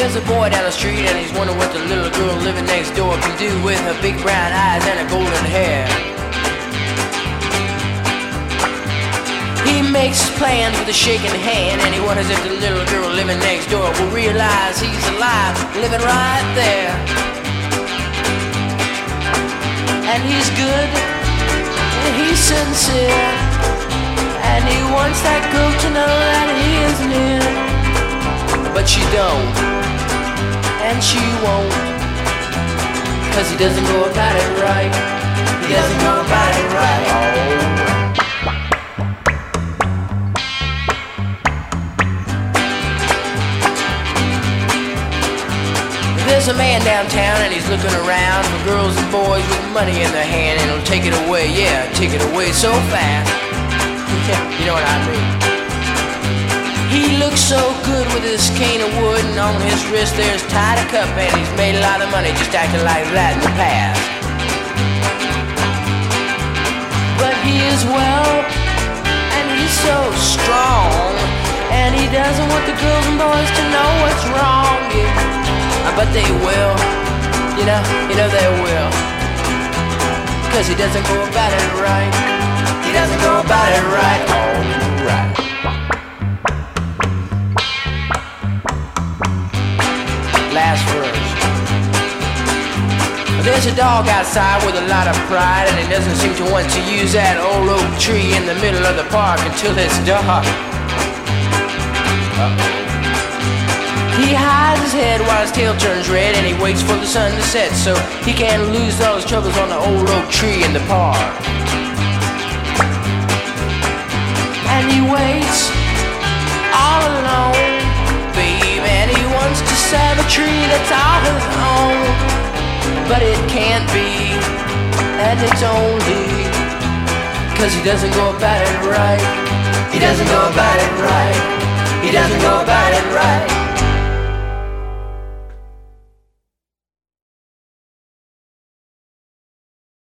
There's a boy down the street and he's wondering what the little girl living next door can do with her big brown eyes and her golden hair. He makes plans with a shaking hand, and he wonders if the little girl living next door will realize he's alive, living right there. And he's good, and he's sincere, and he wants that girl to know that he is near. But she don't, and she won't, 'cause he doesn't go about it right. He doesn't go about it right. There's a man downtown and he's looking around for girls and boys with money in their hand, and he'll take it away, yeah, take it away so fast. You know what I mean? He looks so good with his cane of wood, and on his wrist there's tied a cup, and he's made a lot of money just acting like that in the past. But he is well, and he's so strong, and he doesn't want the girls and boys to know what's wrong, yeah. But they will, you know they will, 'cause he doesn't go about it right. He doesn't go about it right. Alright. Last verse. There's a dog outside with a lot of pride, and he doesn't seem to want to use that old oak tree in the middle of the park until it's dark. He hides his head while his tail turns red, and he waits for the sun to set so he can't lose all his troubles on the old oak tree in the park. And he waits all alone, babe, and he wants to save a tree that's all his own. But it can't be, and it's only 'cause he doesn't go about it right. He doesn't go about it right. He doesn't go about it right.